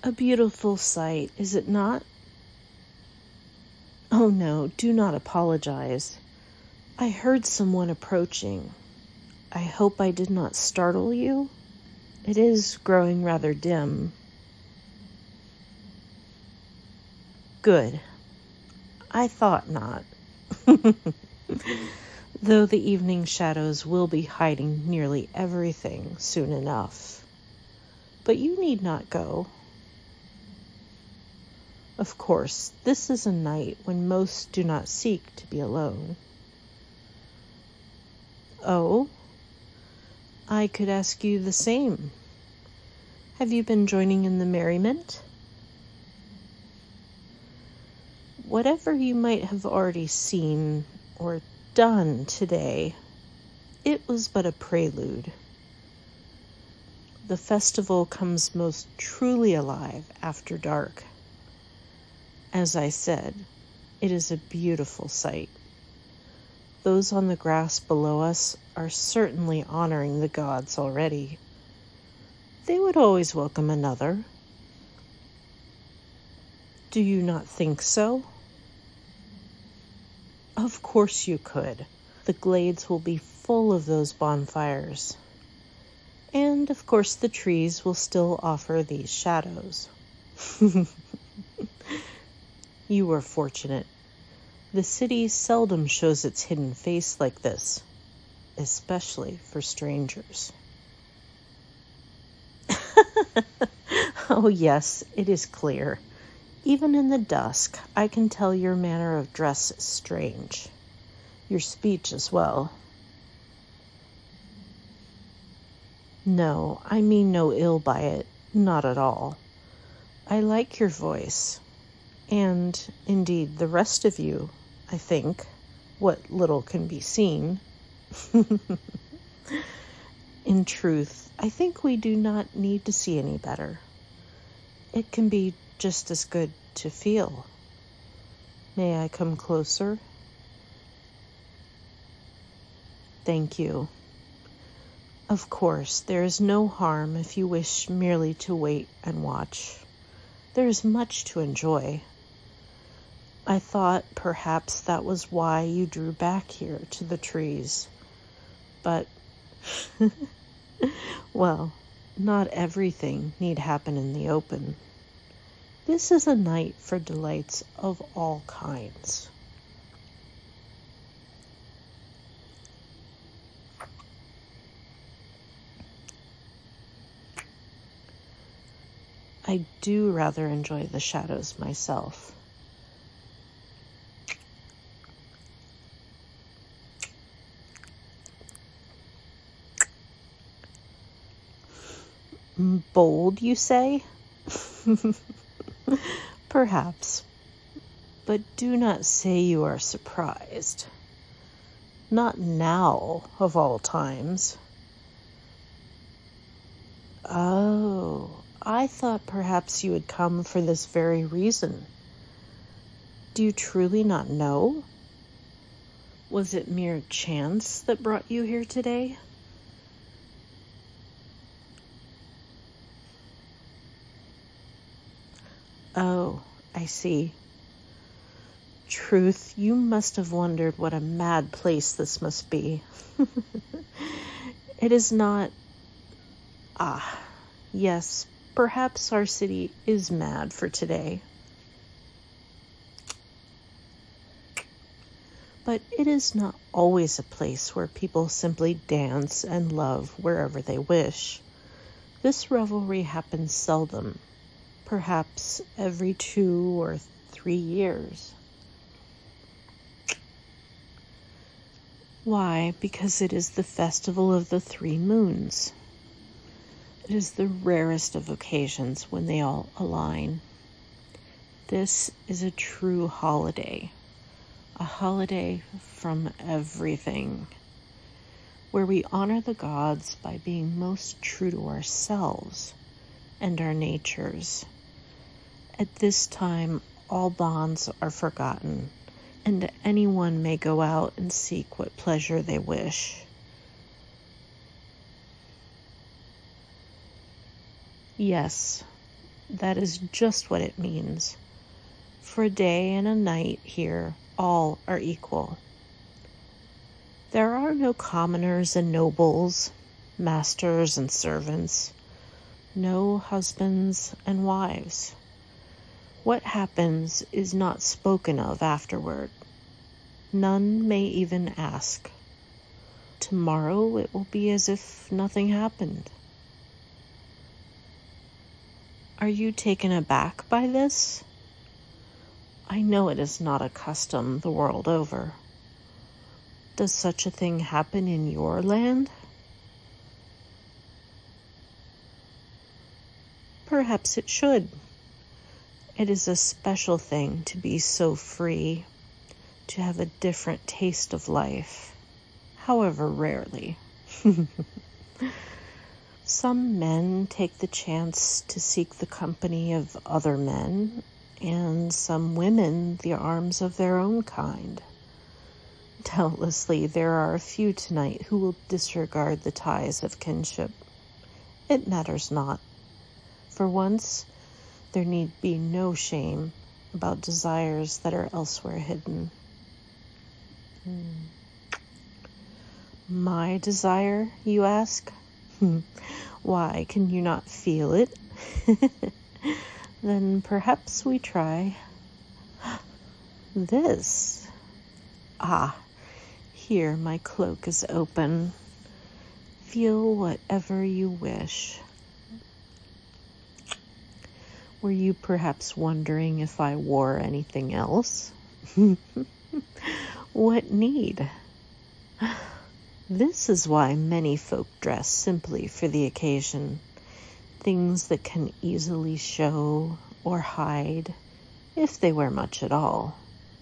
A beautiful sight, is it not? Oh no, do not apologize. I heard someone approaching. I hope I did not startle you. It is growing rather dim. Good. I thought not. Though the evening shadows will be hiding nearly everything soon enough. But you need not go. Of course, this is a night when most do not seek to be alone. Oh? I could ask you the same. Have you been joining in the merriment? Whatever you might have already seen or done today, it was but a prelude. The festival comes most truly alive after dark. As I said, it is a beautiful sight. Those on the grass below us are certainly honoring the gods already. They would always welcome another. Do you not think so? Of course you could. The glades will be full of those bonfires. And, of course, the trees will still offer these shadows. You were fortunate. The city seldom shows its hidden face like this, especially for strangers. Oh yes, it is clear. Even in the dusk, I can tell your manner of dress is strange. Your speech as well. No, I mean no ill by it, not at all. I like your voice, and, indeed, the rest of you, I think, what little can be seen. In truth, I think we do not need to see any better. It can be just as good to feel. May I come closer? Thank you. Of course, there is no harm if you wish merely to wait and watch. There is much to enjoy. I thought perhaps that was why you drew back here to the trees. But, well, not everything need happen in the open. This is a night for delights of all kinds. I do rather enjoy the shadows myself. Bold, you say? Perhaps. But do not say you are surprised. Not now, of all times. Oh, I thought perhaps you had come for this very reason. Do you truly not know? Was it mere chance that brought you here today? Oh, I see. Truth, you must have wondered what a mad place this must be. It is not... yes, perhaps our city is mad for today. But it is not always a place where people simply dance and love wherever they wish. This revelry happens seldom, perhaps every 2 or 3 years. Why? Because it is the festival of the 3 moons. It is the rarest of occasions when they all align. This is a true holiday. A holiday from everything, where we honor the gods by being most true to ourselves and our natures. At this time, all bonds are forgotten, and anyone may go out and seek what pleasure they wish. Yes, That is just what it means. For a day and a night here, all are equal. There are no commoners and nobles, masters and servants, no husbands and wives. What happens is not spoken of afterward. None may even ask. Tomorrow it will be as if nothing happened. Are you taken aback by this? I know it is not a custom the world over. Does such a thing happen in your land? Perhaps it should. It is a special thing to be so free, to have a different taste of life, however rarely. Some men take the chance to seek the company of other men, and some women the arms of their own kind. Doubtlessly, there are a few tonight who will disregard the ties of kinship. It matters not. For once, there need be no shame about desires that are elsewhere hidden. My desire, you ask? Why, can you not feel it? Then perhaps we try. This. Here my cloak is open. Feel whatever you wish. Were you perhaps wondering if I wore anything else? What need? This is why many folk dress simply for the occasion. Things that can easily show or hide, if they wear much at all.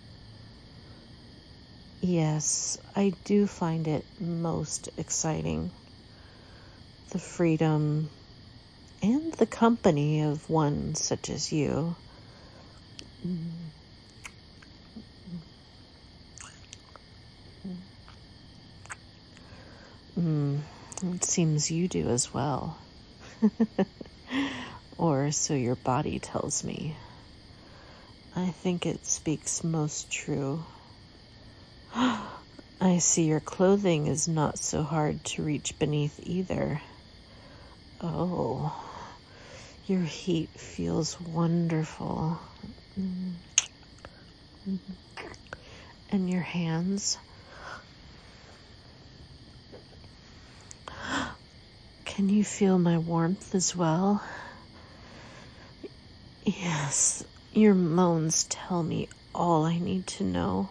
Yes, I do find it most exciting. The freedom and the company of one such as you. It seems you do as well. Or so your body tells me. I think it speaks most true. I see your clothing is not so hard to reach beneath either. Oh, your heat feels wonderful. And your hands? Can you feel my warmth as well? Yes, your moans tell me all I need to know.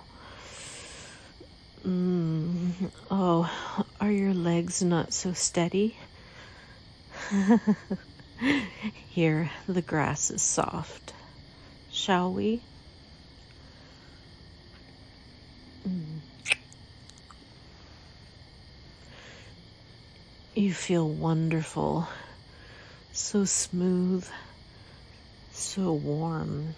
Oh, are your legs not so steady? Here, the grass is soft. Shall we? You feel wonderful, so smooth, so warm.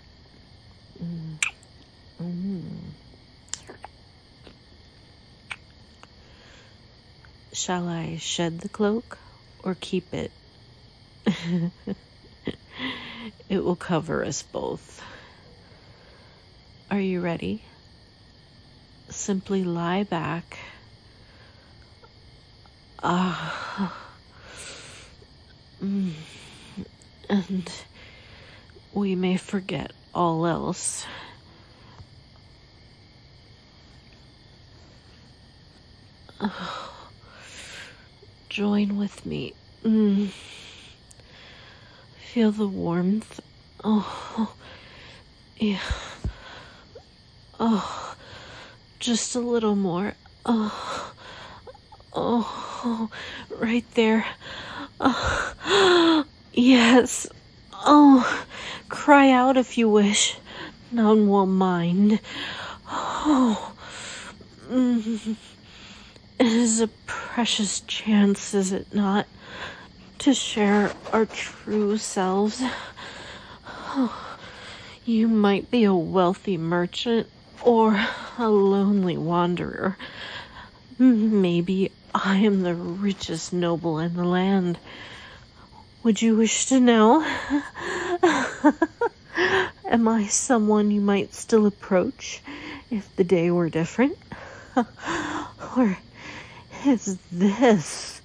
Shall I shed the cloak or keep it? It will cover us both. Are you ready? Simply lie back. And we may forget all else. Join with me. Feel the warmth. Oh, yeah. Oh, just a little more. Oh, right there. Yes. Oh, cry out if you wish. None will mind. Oh, it is a precious chance, is it not, to share our true selves? Oh, you might be a wealthy merchant or a lonely wanderer. Maybe I am the richest noble in the land. Would you wish to know? Am I someone you might still approach if the day were different? Or is this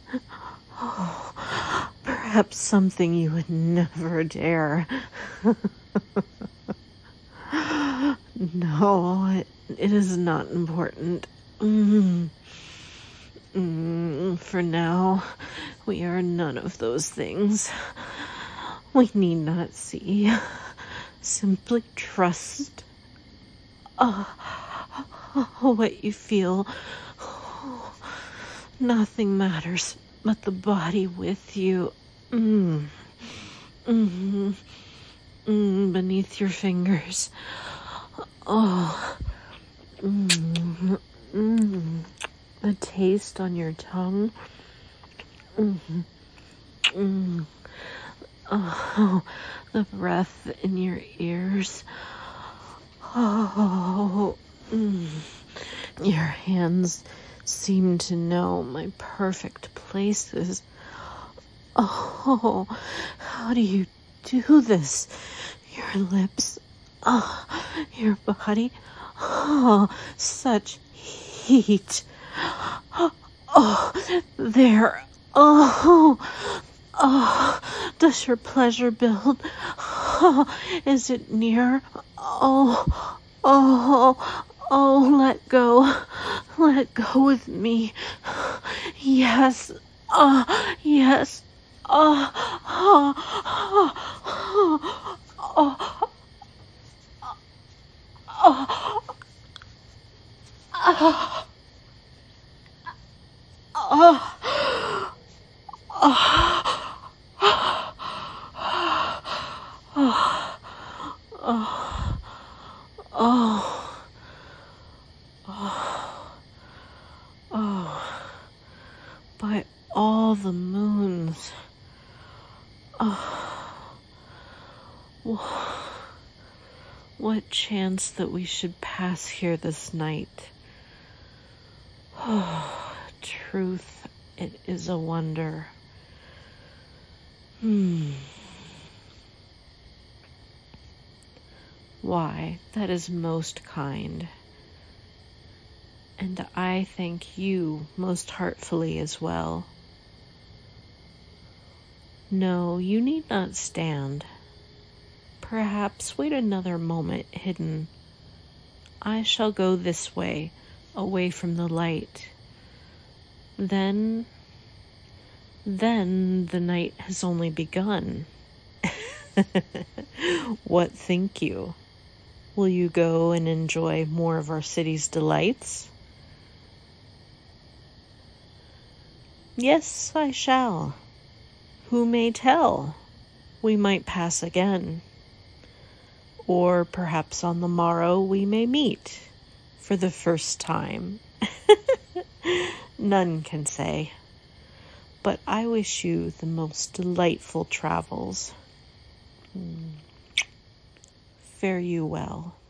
perhaps something you would never dare? No, it is not important. For now, we are none of those things. We need not see. Simply trust what you feel. Nothing matters but the body with you. Beneath your fingers. The taste on your tongue. The breath in your ears. Your hands seem to know my perfect places. How do you do this? Your lips, your body, such heat. There. Does your pleasure build? Is it near? Let go. Let go with me. Yes. Yes. By all the moons. What chance that we should pass here this night? Truth, it is a wonder. Why, that is most kind. And I thank you most heartfully as well. No, you need not stand. Perhaps wait another moment hidden. I shall go this way, away from the light. Then the night has only begun. What think you? Will you go and enjoy more of our city's delights? Yes, I shall. Who may tell? We might pass again. Or perhaps on the morrow we may meet for the first time. None can say. But I wish you the most delightful travels. Fare you well.